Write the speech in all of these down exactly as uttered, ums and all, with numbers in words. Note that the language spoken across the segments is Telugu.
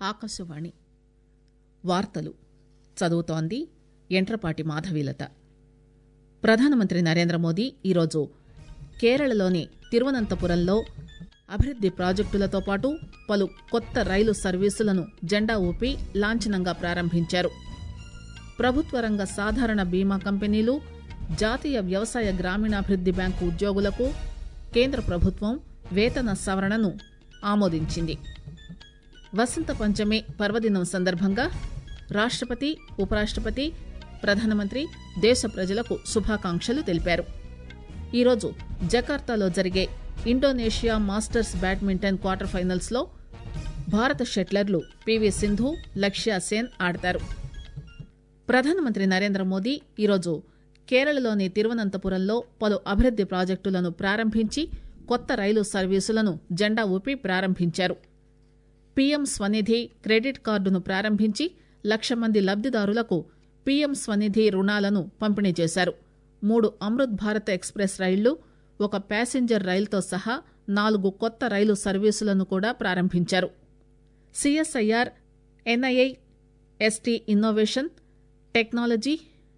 ఆకాశవాణి వార్తలు చదువుతోంది ఎంట్రపాటి మాధవీలత. ప్రధానమంత్రి నరేంద్ర మోదీ ఈరోజు కేరళలోని తిరువనంతపురంలో అభివృద్ది ప్రాజెక్టులతో పాటు పలు కొత్త రైలు సర్వీసులను జెండా ఊపి లాంఛనంగా ప్రారంభించారు. ప్రభుత్వ రంగ సాధారణ బీమా కంపెనీలు, జాతీయ వ్యవసాయ గ్రామీణాభివృద్ది బ్యాంకు ఉద్యోగులకు కేంద్ర ప్రభుత్వం వేతన సవరణను ఆమోదించింది. వసంత పంచమి పర్వదినం సందర్భంగా రాష్టపతి, ఉపరాష్టపతి, ప్రధానమంత్రి దేశ ప్రజలకు శుభాకాంక్షలు తెలిపారు. ఈరోజు జకార్తాలో జరిగే Indonesia Masters badminton quarter finals లో భారత షట్లర్లు పీవీ సింధు, లక్ష్య సేన్ ఆడతారు. ప్రధానమంత్రి నరేంద్ర మోదీ ఈరోజు కేరళలోని తిరువనంతపురంలో పలు అభివృద్ది ప్రాజెక్టులను ప్రారంభించి కొత్త రైలు సర్వీసులను జెండా ఊపి ప్రారంభించారు. పీఎం స్వనిధి క్రెడిట్ కార్డును ప్రారంభించి లక్ష మంది లబ్దిదారులకు పీఎం స్వనిధి రుణాలను పంపిణీ చేశారు. మూడు అమృత్ భారత్ ఎక్స్ప్రెస్ రైళ్లు, ఒక ప్యాసింజర్ రైలుతో సహా నాలుగు కొత్త రైలు సర్వీసులను కూడా ప్రారంభించారు. CSIR NIIST innovation, technology,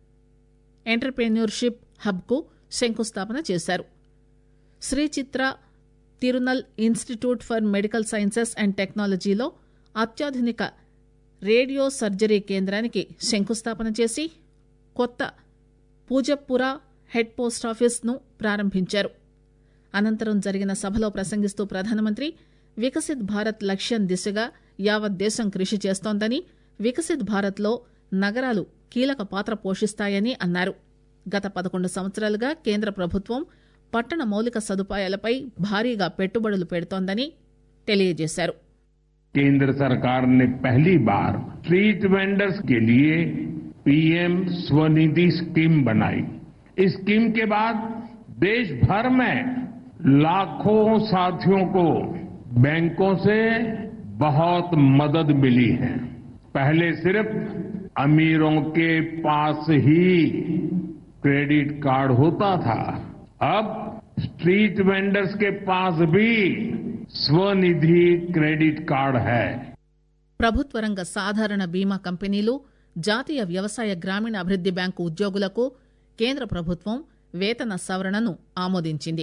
entrepreneurship హబ్కు శంకుస్థాపన చేశారు. Shri Chitra Tirunal institute for medical sciences and టెక్నాలజీలో అత్యాధునిక రేడియో సర్జరీ కేంద్రానికి శంకుస్థాపన చేసి కొత్త పూజప్పుర హెడ్ పోస్టాఫీస్ ను ప్రారంభించారు. అనంతరం జరిగిన సభలో ప్రసంగిస్తూ ప్రధానమంత్రి వికసిత్ భారత్ లక్ష్యం దిశగా యావత్ దేశం కృషి చేస్తోందని, వికసిత్ భారత్ లో నగరాలు కీలక పాత్ర పోషిస్తాయని అన్నారు. గత పదకొండు సంవత్సరాలుగా కేంద్ర ప్రభుత్వం పట్టణ మౌలిక సదుపాయాలపై భారీగా పెట్టుబడులు పెడుతోందని తెలియజేశారు. केंद्र सरकार ने पहली बार स्ट्रीट वेंडर्स के लिए पीएम स्वनिधि स्कीम बनाई. इस स्कीम के बाद देश भर में लाखों साथियों को बैंकों से बहुत मदद मिली है. पहले सिर्फ अमीरों के पास ही क्रेडिट कार्ड होता था. अब स्ट्रीट वेंडर्स के पास भी స్వనిధి క్రెడిట్ కార్డ్ హై. ప్రభుత్వ రంగ సాధారణ బీమా కంపెనీలు, జాతీయ వ్యవసాయ గ్రామీణ అభివృద్ది బ్యాంకు ఉద్యోగులకు కేంద్ర ప్రభుత్వం వేతన సవరణను ఆమోదించింది.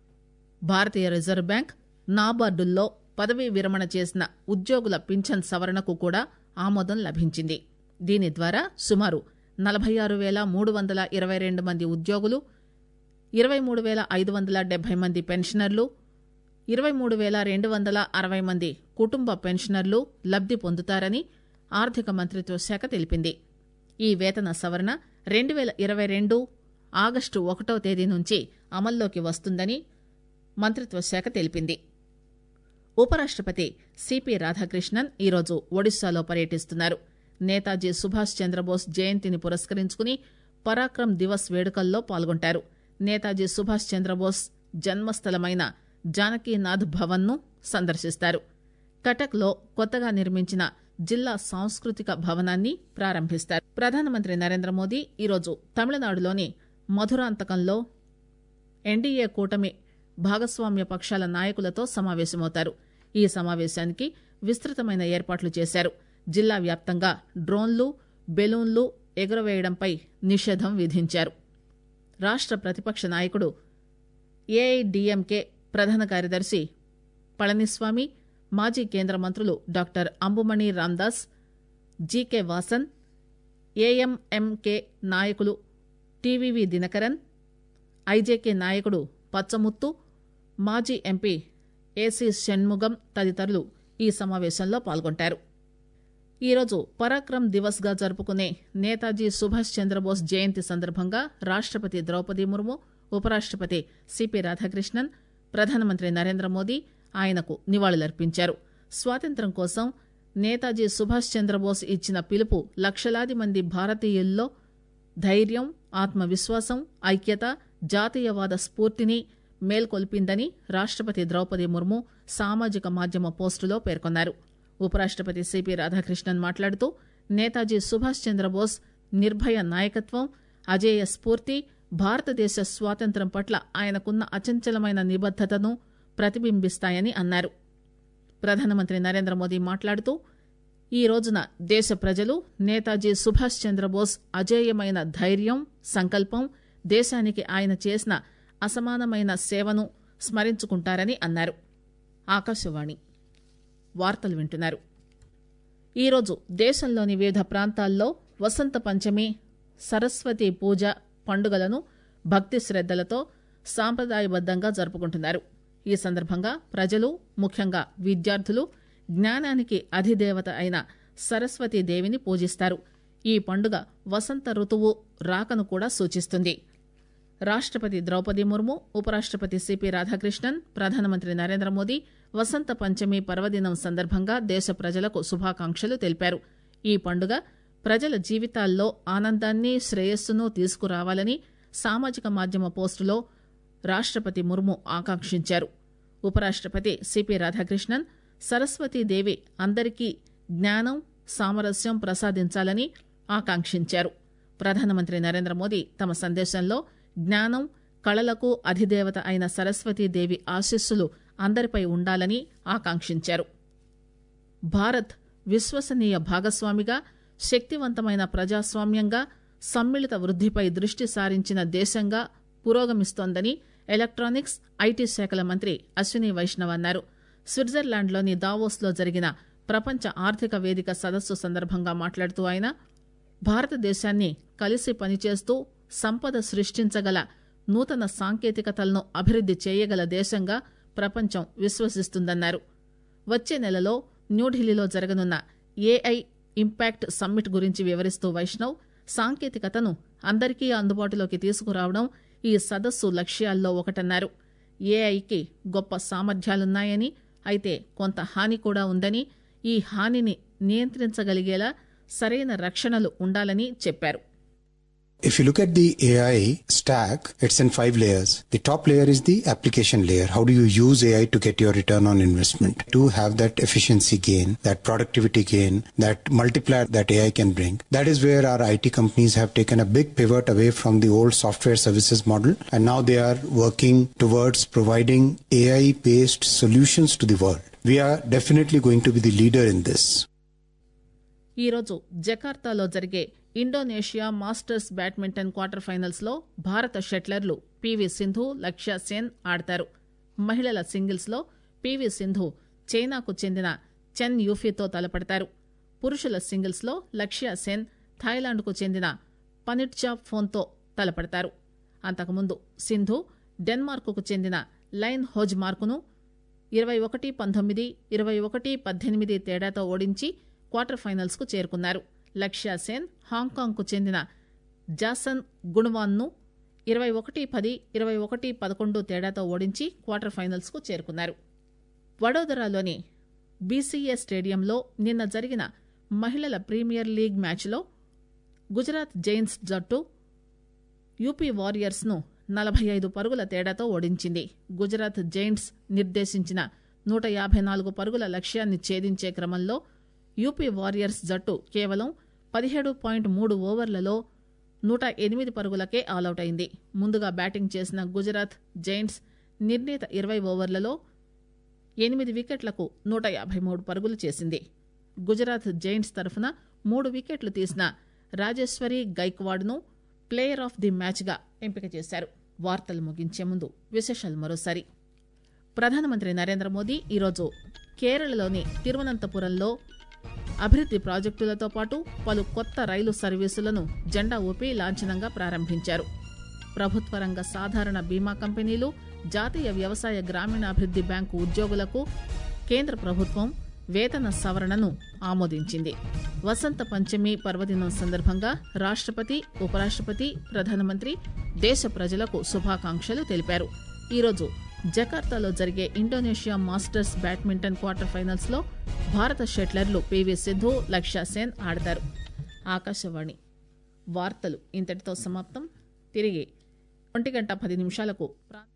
భారతీయ రిజర్వ్ బ్యాంక్, నాబార్డుల్లో పదవీ విరమణ చేసిన ఉద్యోగుల పింఛన్ సవరణకు కూడా ఆమోదం లభించింది. దీని ద్వారా సుమారు నలభై ఆరు పేల మూడు వందల ఇరవై రెండు మంది ఉద్యోగులు, ఇరవై మూడు పేల ఐదు వందల డెబ్బై మంది పెన్షనర్లు, ఇరవై మూడు పేల రెండు వందల అరవై మంది కుటుంబ పెన్షనర్లు లబ్ది పొందుతారని ఆర్థిక మంత్రిత్వ శాఖ తెలిపింది. ఈ వేతన సవరణ రెండు పేల ఇరవై రెండు ఆగస్టు ఒకటో తేదీ నుంచి అమల్లోకి వస్తుందని మంత్రిత్వ శాఖ తెలిపింది. ఉపరాష్టపతి సిపి రాధాకృష్ణన్ ఈరోజు ఒడిశాలో పర్యటిస్తున్నారు. నేతాజీ సుభాష్ చంద్రబోస్ జయంతిని పురస్కరించుకుని పరాక్రమ్ దివస్ వేడుకల్లో పాల్గొంటారు. నేతాజీ సుభాష్ చంద్రబోస్ జన్మస్థలమైన జానకీనాథ్ భవన్ ను సందర్శిస్తారు. కటక్ లో కొత్తగా నిర్మించిన జిల్లా సాంస్కృతిక భవనాన్ని ప్రారంభిస్తారు. ప్రధానమంత్రి నరేంద్ర మోదీ ఈరోజు తమిళనాడులోని మధురాంతకంలో ఎన్డీఏ కూటమి భాగస్వామ్య పక్షాల నాయకులతో సమావేశమవుతారు. ఈ సమావేశానికి విస్తృతమైన ఏర్పాట్లు చేశారు. జిల్లా వ్యాప్తంగా డ్రోన్లు, బెలూన్లు ఎగురవేయడంపై నిషేధం విధించారు. రాష్ట ప్రతిపక్ష నాయకుడు ఏఐడీఎంకే ప్రధాన కార్యదర్శి పళనిస్వామి, మాజీ కేంద్ర మంత్రులు doctor Anbumani Ramadoss, GK Vasan, AMMK నాయకులు టీవీవీ దినకరన్, ఐజేకే నాయకుడు పచ్చముత్తు, మాజీ ఎంపీ ఏసీ షణ్ముగం తదితరులు ఈ సమావేశంలో పాల్గొంటారు. ఈరోజు పరాక్రమ్ దివస్ గా జరుపుకునే నేతాజీ సుభాష్ చంద్రబోస్ జయంతి సందర్భంగా రాష్టపతి ద్రౌపది ముర్ము, ఉపరాష్టపతి సిపి రాధాకృష్ణన్, ప్రధానమంత్రి నరేంద్ర మోదీ ఆయనకు నివాళులర్పించారు. స్వాతంత్ర్యం కోసం నేతాజీ సుభాష్ చంద్రబోస్ ఇచ్చిన పిలుపు లక్షలాది మంది భారతీయుల్లో ధైర్యం, ఆత్మవిశ్వాసం, ఐక్యత, జాతీయవాద స్ఫూర్తిని మేల్కొల్పిందని రాష్టపతి ద్రౌపది ముర్ము సామాజిక మాధ్యమ పోస్టులో పేర్కొన్నారు. ఉపరాష్టపతి సిపి రాధాకృష్ణన్ మాట్లాడుతూ నేతాజీ సుభాష్ చంద్రబోస్ నిర్భయ నాయకత్వం, అజేయ స్ఫూర్తి భారతదేశ స్వాతంత్ర్యం పట్ల ఆయనకున్న అచంచలమైన నిబద్దతను ప్రతిబింబిస్తాయని అన్నారు. ప్రధానమంత్రి నరేంద్ర మోదీ మాట్లాడుతూ ఈ రోజున దేశ ప్రజలు నేతాజీ సుభాష్ చంద్రబోస్ అజేయమైన ధైర్యం, సంకల్పం, దేశానికి ఆయన చేసిన అసమానమైన సేవను స్మరించుకుంటారని అన్నారు. ఆకాశవాణి వార్తలు వింటున్నారు. ఈరోజు దేశంలోని వివిధ ప్రాంతాల్లో వసంత పంచమి, సరస్వతి పూజ పండుగలను భక్తి శ్రద్దలతో సాంప్రదాయబద్దంగా జరుపుకుంటున్నారు. ఈ సందర్భంగా ప్రజలు, ముఖ్యంగా విద్యార్థులు జ్ఞానానికి అధిదేవత అయిన సరస్వతీదేవిని పూజిస్తారు. ఈ పండుగ వసంత ఋతువు రాకను కూడా సూచిస్తుంది. రాష్టపతి ద్రౌపది ముర్ము, ఉపరాష్టపతి సిపి రాధాకృష్ణన్, ప్రధానమంత్రి నరేంద్ర మోదీ వసంత పంచమి పర్వదినం సందర్భంగా దేశ ప్రజలకు శుభాకాంక్షలు తెలిపారు. ఈ పండుగ ప్రజల జీవితాల్లో ఆనందాన్ని, శ్రేయస్సును తీసుకురావాలని సామాజిక మాధ్యమ పోస్టులో రాష్టపతి ముర్ము ఆకాంక్షించారు. ఉపరాష్టపతి సిపి రాధాకృష్ణన్ సరస్వతీదేవి అందరికీ జ్ఞానం, సామరస్యం ప్రసాదించాలని ఆకాంక్షించారు. ప్రధానమంత్రి నరేంద్ర మోదీ తమ సందేశంలో జ్ఞానం, కళలకు అధిదేవత అయిన సరస్వతీదేవి ఆశీస్సులు అందరిపై ఉండాలని ఆకాంక్షించారు. భారత్ విశ్వసనీయ భాగస్వామిగా, శక్తివంతమైన ప్రజాస్వామ్యంగా, సమ్మిళిత వృద్దిపై దృష్టి సారించిన దేశంగా పురోగమిస్తోందని ఎలక్ట్రానిక్స్, ఐటీ శాఖల మంత్రి అశ్విని వైష్ణవ్ అన్నారు. స్విట్జర్లాండ్లోని దావోస్లో జరిగిన ప్రపంచ ఆర్థిక వేదిక సదస్సు సందర్భంగా మాట్లాడుతూ ఆయన భారతదేశాన్ని కలిసి పనిచేస్తూ సంపద సృష్టించగల నూతన సాంకేతికతలను అభివృద్ది చేయగల దేశంగా ప్రపంచం విశ్వసిస్తుందన్నారు. వచ్చే నెలలో న్యూఢిల్లీలో జరగనున్న ఏఐ ఇంపాక్ట్ సమ్మిట్ గురించి వివరిస్తూ వైష్ణవ్ సాంకేతికతను అందరికీ అందుబాటులోకి తీసుకురావడం ఈ సదస్సు లక్ష్యాల్లో ఒకటన్నారు. ఏఐకి గొప్ప సామర్థ్యాలున్నాయని, అయితే కొంత హాని కూడా ఉందని, ఈ హానిని నియంత్రించగలిగేలా సరైన రక్షణలు ఉండాలని చెప్పారు. If you look at the A I stack, it's in five layers. The top layer is the application layer. How do you use A I to get your return on investment? To have that efficiency gain, that productivity gain, that multiplier that A I can bring. That is where our I T companies have taken a big pivot away from the old software services model, and now they are working towards providing A I-based solutions to the world. We are definitely going to be the leader in this. ఈరోజు జకార్తాలో జరిగే Indonesia Masters badminton quarter finals లో భారత షట్లర్లు పీవీ సింధు, లక్ష్య సేన్ ఆడతారు. మహిళల సింగిల్స్ లో పీవీ సింధు చైనాకు చెందిన చెన్ యూఫీతో తలపడతారు. పురుషుల సింగిల్స్ లో లక్ష్య సేన్ థాయిలాండ్కు చెందిన పనిట్చా ఫోన్తో తలపడతారు. అంతకుముందు సింధు డెన్మార్క్కు చెందిన లైన్ హోజ్ మార్కును ఇరవై ఒకటి పంతొమ్మిది, ఇరవై ఒకటి పద్దెనిమిది తేడాతో ఓడించి క్వార్టర్ ఫైనల్స్ కు చేరుకున్నారు. లక్ష్య సేన్ హాంకాంగ్ కు చెందిన జాసన్ గుణవాన్ ను ఇరవై ఒకటి పది, ఇరవై ఒకటి పదకొండు తేడాతో ఓడించి క్వార్టర్ ఫైనల్స్ కు చేరుకున్నారు. వడోదరాలోని బీసీఏ స్టేడియంలో నిన్న జరిగిన మహిళల ప్రీమియర్ లీగ్ మ్యాచ్లో గుజరాత్ జైంట్స్ జట్టు యూపీ వారియర్స్ ను నలభై ఐదు పరుగుల తేడాతో ఓడించింది. గుజరాత్ జైంట్స్ నిర్దేశించిన నూట యాభై నాలుగు పరుగుల లక్ష్యాన్ని ఛేదించే క్రమంలో యూపీ వారియర్స్ జట్టు కేవలం పదిహేడు పాయింట్ మూడు ఓవర్లలో నూట ఎనిమిది పరుగులకే ఆలౌట్ అయింది. ముందుగా బ్యాటింగ్ చేసిన గుజరాత్ జైంట్స్ నిర్ణీత ఇరవై ఓవర్లలో ఎనిమిది వికెట్లకు నూట యాభై మూడు పరుగులు చేసింది. గుజరాత్ జైంట్స్ తరఫున మూడు వికెట్లు తీసిన రాజేశ్వరి గైక్వాడ్ ను ప్లేయర్ ఆఫ్ ది మ్యాచ్ గా ఎంపిక చేశారు. వార్తలు ముగించే ముందు విశేషాలు మరోసారి. ప్రధానమంత్రి నరేంద్ర మోదీ ఈరోజు కేరళలోని తిరువనంతపురంలో అభివృద్ది ప్రాజెక్టులతో పాటు పలు కొత్త రైలు సర్వీసులను జెండా ఊపి లాంఛనంగా ప్రారంభించారు. ప్రభుత్వ రంగ సాధారణ బీమా కంపెనీలు, జాతీయ వ్యవసాయ గ్రామీణాభివృద్ది బ్యాంకు ఉద్యోగులకు కేంద్ర ప్రభుత్వం వేతన సవరణను ఆమోదించింది. వసంత పంచమి పర్వదినం సందర్భంగా రాష్టపతి, ఉపరాష్టపతి, ప్రధానమంత్రి దేశ ప్రజలకు శుభాకాంక్షలు తెలిపారు. ఈరోజు జకార్తాలో జరిగే Indonesia Masters badminton quarter finals లో భారత షట్లర్లు పీవీ సింధు, లక్ష్య సేన్ ఆడతారు. ఆకాశవాణి వార్తలు ఇంతటితో సమాప్తం. తిరిగి ఒంటి గంట పది నిమిషాలకు